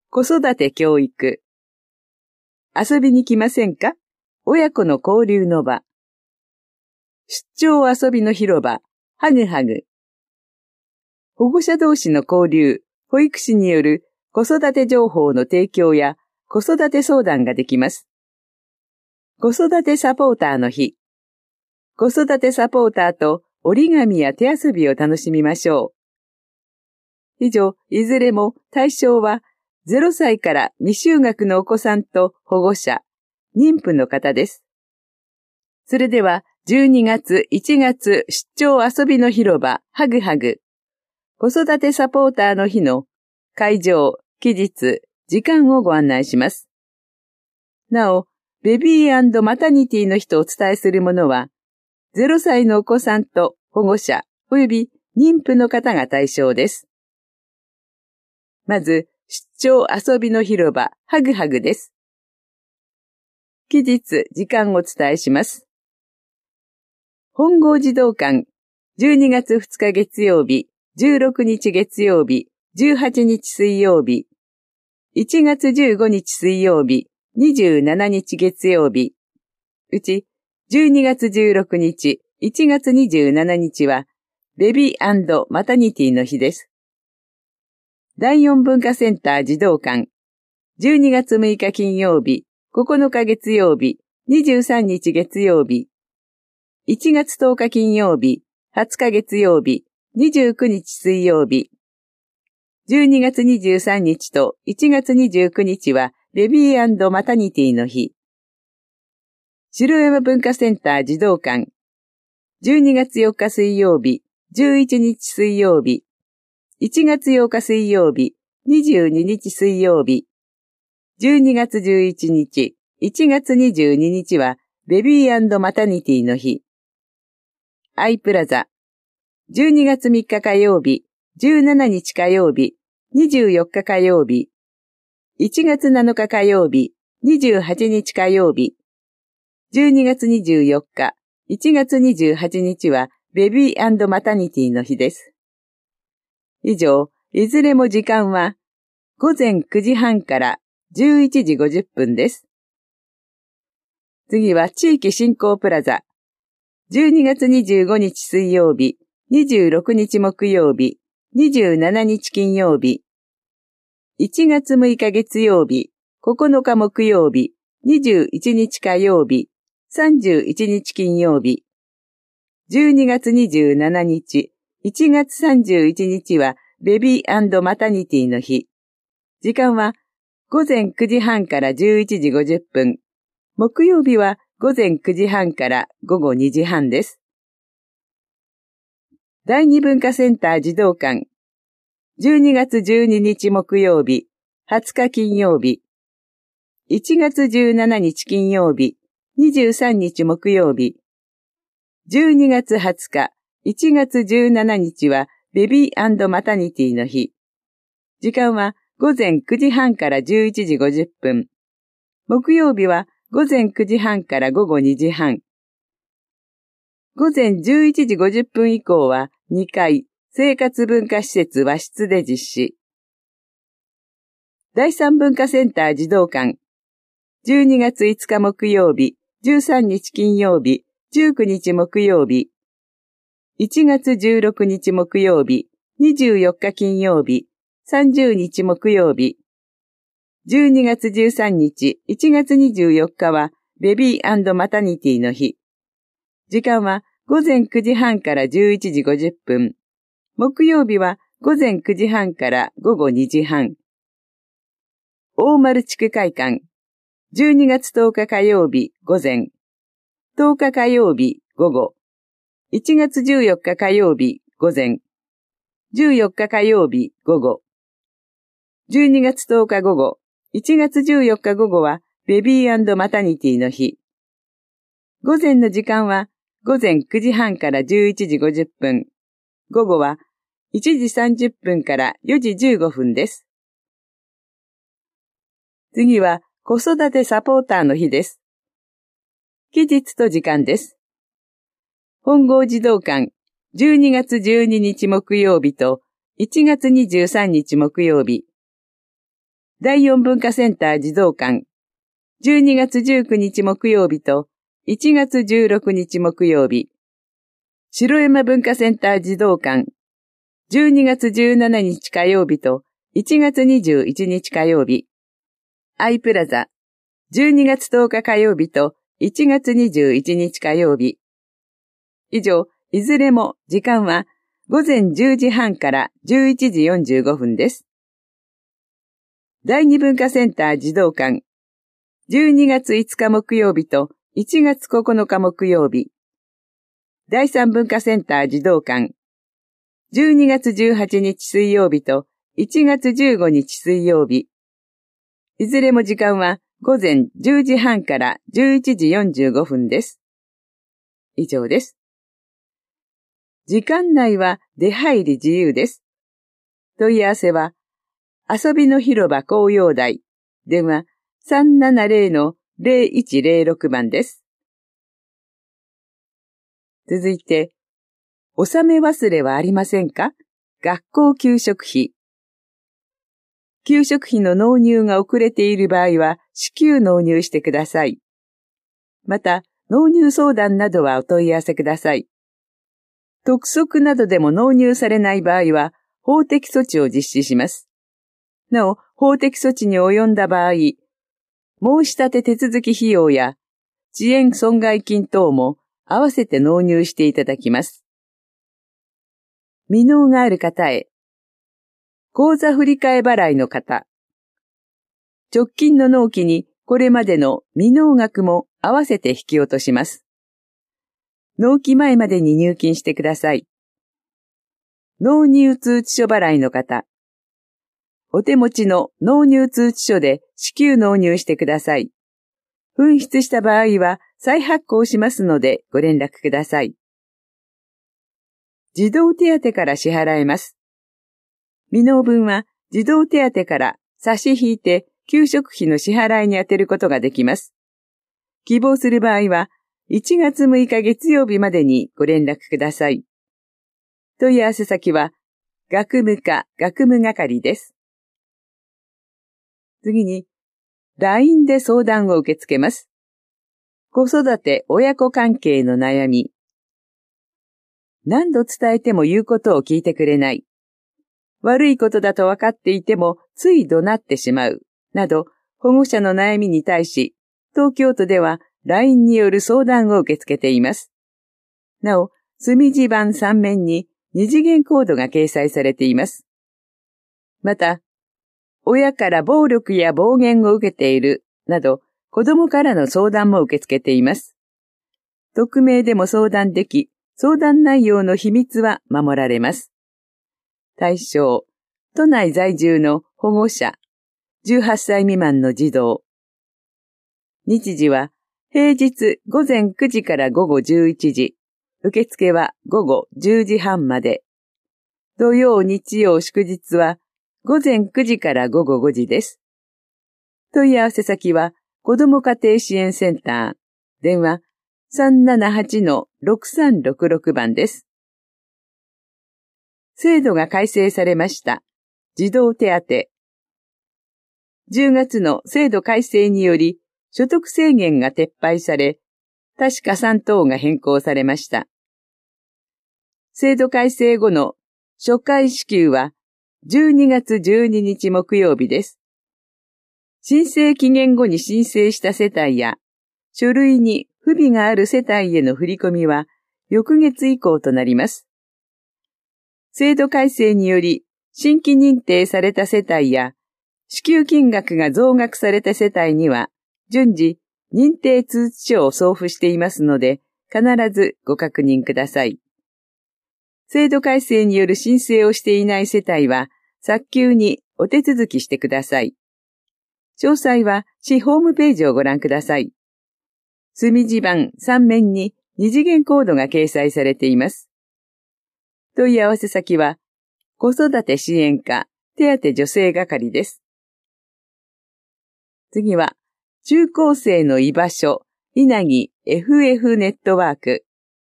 子育て教育。遊びに来ませんか？親子の交流の場。出張遊びの広場、ハグハグ。保護者同士の交流、保育士による子育て情報の提供や子育て相談ができます。子育てサポーターの日。子育てサポーターと折り紙や手遊びを楽しみましょう。以上、いずれも対象は0歳から未就学のお子さんと保護者、妊婦の方です。それでは、12月、1月出張遊びの広場、ハグハグ。子育てサポーターの日の会場、期日、時間をご案内します。なお、ベビー&マタニティの日とお伝えするものは、0歳のお子さんと保護者、及び妊婦の方が対象です。まず、出張遊びの広場、ハグハグです。期日、時間をお伝えします。本郷児童館、12月2日月曜日、16日月曜日、18日水曜日、1月15日水曜日、27日月曜日、うち12月16日、1月27日は、ベビー&マタニティの日です。第4文化センター児童館、12月6日金曜日、9日月曜日、23日月曜日、1月10日金曜日、20日月曜日、29日水曜日、12月23日と1月29日はベビー&マタニティの日。城山文化センター児童館、12月4日水曜日、11日水曜日、1月8日水曜日、22日水曜日、12月11日、1月22日はベビー&マタニティの日。アイプラザ、12月3日火曜日、17日火曜日、24日火曜日、1月7日火曜日、28日火曜日、12月24日、1月28日はベビー&マタニティの日です。以上、いずれも時間は午前9時半から11時50分です。次は地域振興プラザ。12月25日水曜日、26日木曜日、27日金曜日、1月6日月曜日、9日木曜日、21日火曜日、31日金曜日、12月27日、1月31日はベビー&マタニティの日。時間は午前9時半から11時50分。木曜日は午前9時半から午後2時半です。第二文化センター児童館、12月12日木曜日、20日金曜日、1月17日金曜日、23日木曜日、12月20日、1月17日はベビー&マタニティの日。時間は午前9時半から11時50分。木曜日は午前9時半から午後2時半。午前11時50分以降は2階生活文化施設和室で実施。第三文化センター児童館。12月5日木曜日、13日金曜日、19日木曜日。1月16日木曜日、24日金曜日、30日木曜日。12月13日、1月24日はベビー&マタニティの日。時間は午前9時半から11時50分。木曜日は午前9時半から午後2時半。大丸地区会館。12月10日火曜日午前。10日火曜日午後。1月14日火曜日午前。14日火曜日午後。12月10日午後。1月14日午後はベビー&マタニティの日。午前の時間は午前9時半から11時50分。午後は1時30分から4時15分です。次は子育てサポーターの日です。期日と時間です。本郷児童館、12月12日木曜日と1月23日木曜日。 第四文化センター児童館、12月19日木曜日と1月16日木曜日。城山文化センター児童館、12月17日火曜日と1月21日火曜日。アイプラザ、12月10日火曜日と1月21日火曜日。以上、いずれも時間は午前10時半から11時45分です。第二文化センター児童館、12月5日木曜日と1月9日木曜日。第三文化センター児童館、12月18日水曜日と1月15日水曜日。いずれも時間は午前10時半から11時45分です。以上です。時間内は出入り自由です。問い合わせは、遊びの広場紅葉台、電話 370-0106 番です。続いて、納め忘れはありませんか？学校給食費。給食費の納入が遅れている場合は、至急納入してください。また、納入相談などはお問い合わせください。督促などでも納入されない場合は、法的措置を実施します。なお、法的措置に及んだ場合、申し立て手続き費用や遅延損害金等も合わせて納入していただきます。未納がある方へ、口座振替払いの方、直近の納期にこれまでの未納額も合わせて引き落とします。納期前までに入金してください。納入通知書払いの方、お手持ちの納入通知書で至急納入してください。紛失した場合は再発行しますのでご連絡ください。児童手当から支払えます。未納分は児童手当から差し引いて給食費の支払いに充てることができます。希望する場合は1月6日月曜日までにご連絡ください。問い合わせ先は学務課学務係です。次に、LINE で相談を受け付けます。子育て親子関係の悩み。何度伝えても言うことを聞いてくれない。悪いことだと分かっていてもつい怒鳴ってしまう。など、保護者の悩みに対し、東京都では LINE による相談を受け付けています。なお、墨字版3面に二次元コードが掲載されています。また、親から暴力や暴言を受けている、など、子供からの相談も受け付けています。匿名でも相談でき、相談内容の秘密は守られます。対象、都内在住の保護者、18歳未満の児童。日時は、平日午前9時から午後11時、受付は午後10時半まで。土曜、日曜、祝日は、午前9時から午後5時です。問い合わせ先は、子ども家庭支援センター、電話 378-6366 番です。制度が改正されました。児童手当。10月の制度改正により、所得制限が撤廃され、確か3等が変更されました。制度改正後の初回支給は、12月12日木曜日です。申請期限後に申請した世帯や、書類に不備がある世帯への振り込みは、翌月以降となります。制度改正により、新規認定された世帯や、支給金額が増額された世帯には、順次、認定通知書を送付していますので、必ずご確認ください。制度改正による申請をしていない世帯は、早急にお手続きしてください。詳細は市ホームページをご覧ください。墨字版3面に二次元コードが掲載されています。問い合わせ先は、子育て支援課手当助成係です。次は、中高生の居場所、稲城 FF ネットワーク。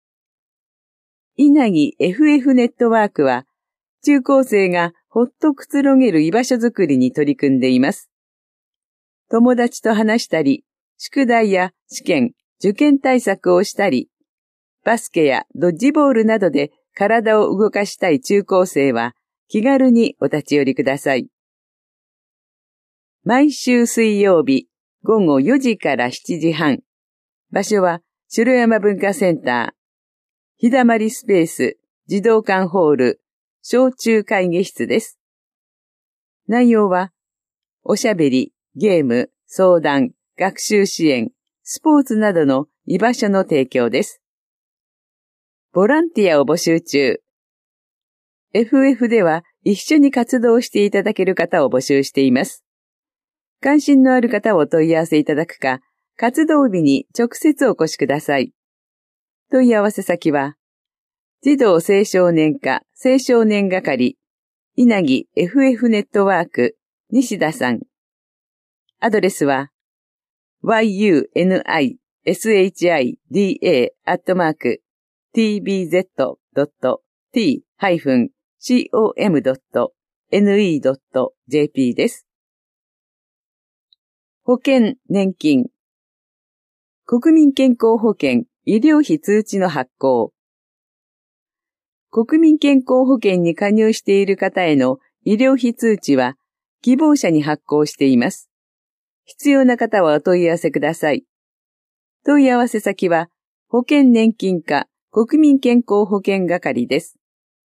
稲城 FF ネットワークは、中高生がほっとくつろげる居場所づくりに取り組んでいます。 友達と話したり、宿題や試験、受験対策をしたり、バスケやドッジボールなどで体を動かしたい中高生は気軽にお立ち寄りください。毎週水曜日午後4時から7時半。場所は城山文化センター、日だまりスペース、児童館ホール、小中会議室です。内容は、おしゃべり、ゲーム、相談、学習支援、スポーツなどの居場所の提供です。ボランティアを募集中。FF では一緒に活動していただける方を募集しています。関心のある方をお問い合わせいただくか、活動日に直接お越しください。問い合わせ先は、児童青少年課青少年係、稲城 FF ネットワーク、西田さん。アドレスは、yunishida.t-com.ne.jp です。保険・年金。国民健康保険医療費通知の発行。国民健康保険に加入している方への医療費通知は希望者に発行しています。必要な方はお問い合わせください。問い合わせ先は保険年金課国民健康保険係です。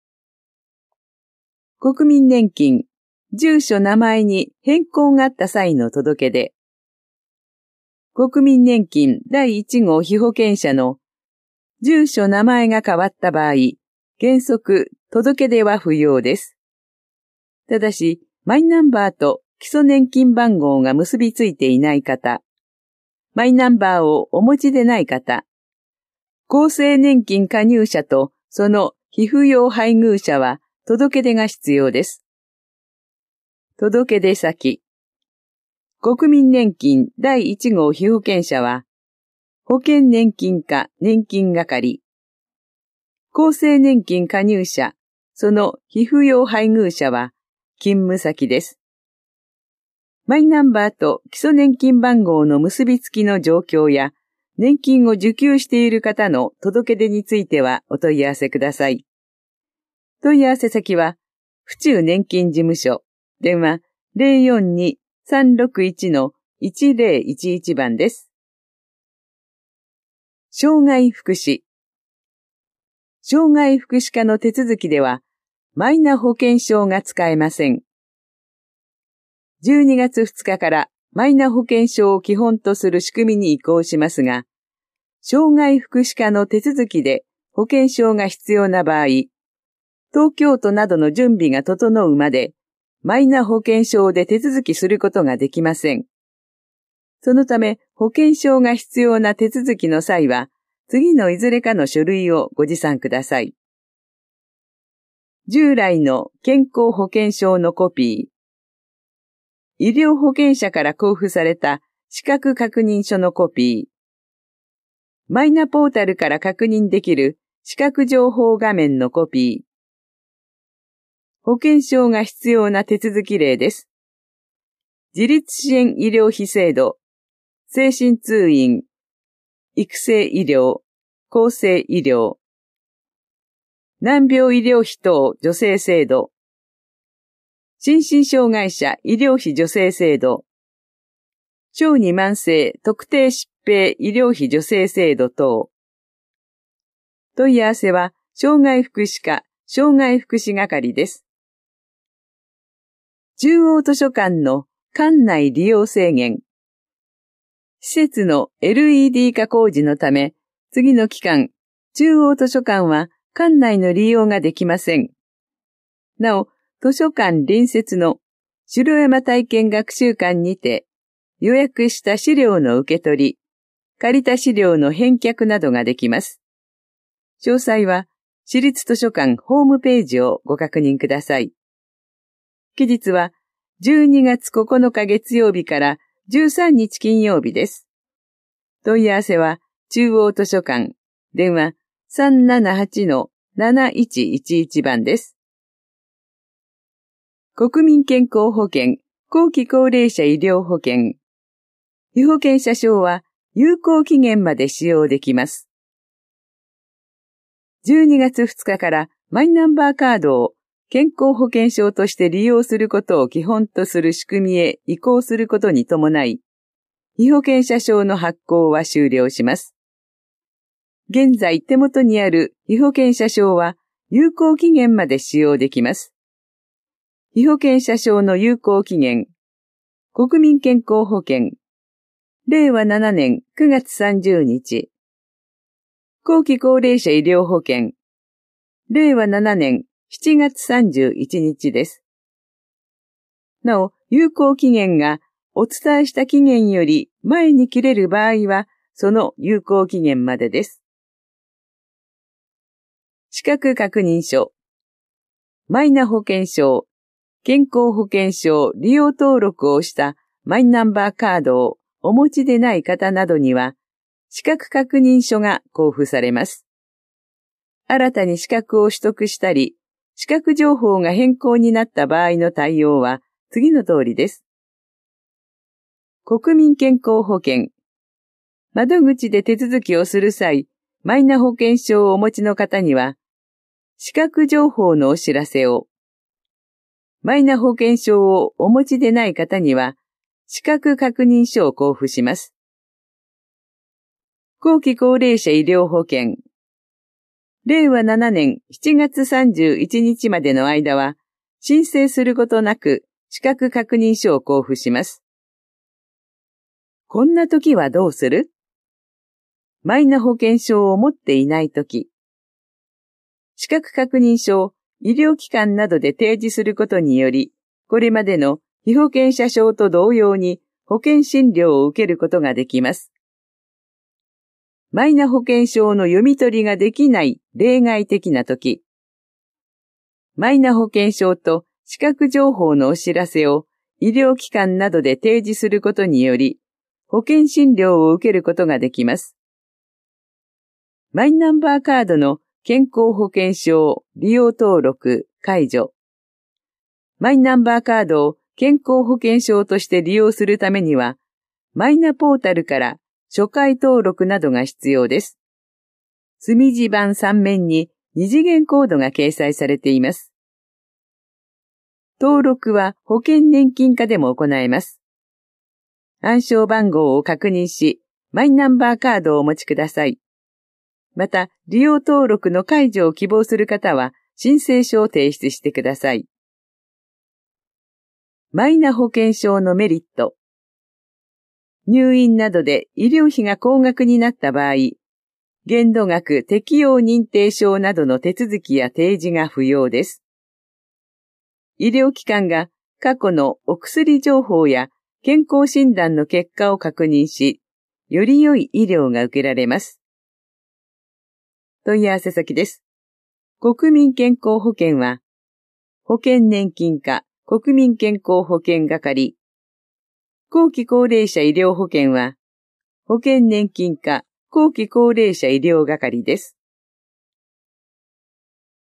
国民年金、住所名前に変更があった際の届け出。国民年金第1号被保険者の住所名前が変わった場合、原則届け出は不要です。ただし、マイナンバーと基礎年金番号が結びついていない方、マイナンバーをお持ちでない方、厚生年金加入者とその被扶養配偶者は届け出が必要です。届け出先。国民年金第1号被保険者は、保険年金課年金係。厚生年金加入者、その被扶養配偶者は勤務先です。マイナンバーと基礎年金番号の結びつきの状況や、年金を受給している方の届け出についてはお問い合わせください。問い合わせ先は、府中年金事務所、電話 042-361-1011 番です。障害福祉。障害福祉課の手続きでは、マイナ保険証が使えません。12月2日からマイナ保険証を基本とする仕組みに移行しますが、障害福祉課の手続きで保険証が必要な場合、東京都などの準備が整うまで、マイナ保険証で手続きすることができません。そのため、保険証が必要な手続きの際は、次のいずれかの書類をご持参ください。従来の健康保険証のコピー、医療保険者から交付された資格確認書のコピー、マイナポータルから確認できる資格情報画面のコピー、保険証が必要な手続き例です。自立支援医療費制度、精神通院、育成医療、厚生医療、難病医療費等助成制度、心身障害者医療費助成制度、小児慢性特定疾病医療費助成制度等。問い合わせは、障害福祉課障害福祉係です。中央図書館の館内利用制限。施設の LED 化工事のため、次の期間、中央図書館は館内の利用ができません。なお、図書館隣接の城山体験学習館にて、予約した資料の受け取り、借りた資料の返却などができます。詳細は、市立図書館ホームページをご確認ください。期日は12月9日月曜日から13日金曜日です。問い合わせは中央図書館、電話 378-7111 番です。国民健康保険、後期高齢者医療保険、 被保険者証は有効期限まで使用できます。12月2日からマイナンバーカードを健康保険証として利用することを基本とする仕組みへ移行することに伴い、被保険者証の発行は終了します。現在手元にある被保険者証は有効期限まで使用できます。被保険者証の有効期限、国民健康保険、令和7年9月30日。後期高齢者医療保険、令和7年7月31日です。なお、有効期限がお伝えした期限より前に切れる場合は、その有効期限までです。資格確認書、マイナ保険証、健康保険証利用登録をしたマイナンバーカードをお持ちでない方などには、資格確認書が交付されます。新たに資格を取得したり、資格情報が変更になった場合の対応は次の通りです。国民健康保険。窓口で手続きをする際、マイナ保険証をお持ちの方には、資格情報のお知らせを。マイナ保険証をお持ちでない方には、資格確認書を交付します。後期高齢者医療保険。令和7年7月31日までの間は、申請することなく資格確認書を交付します。こんな時はどうする？マイナ保険証を持っていない時。資格確認書を医療機関などで提示することにより、これまでの被保険者証と同様に保険診療を受けることができます。マイナ保険証の読み取りができない例外的な時、マイナ保険証と資格情報のお知らせを医療機関などで提示することにより、保険診療を受けることができます。マイナンバーカードの健康保険証利用登録解除。マイナンバーカードを健康保険証として利用するためには、マイナポータルから初回登録などが必要です。墨字版3面に2次元コードが掲載されています。登録は保険年金課でも行えます。暗証番号を確認し、マイナンバーカードをお持ちください。また、利用登録の解除を希望する方は、申請書を提出してください。マイナ保険証のメリット。入院などで医療費が高額になった場合、限度額適用認定証などの手続きや提示が不要です。医療機関が過去のお薬情報や健康診断の結果を確認し、より良い医療が受けられます。問い合わせ先です。国民健康保険は、保険年金課国民健康保険係。後期高齢者医療保険は、保険年金課後期高齢者医療係です。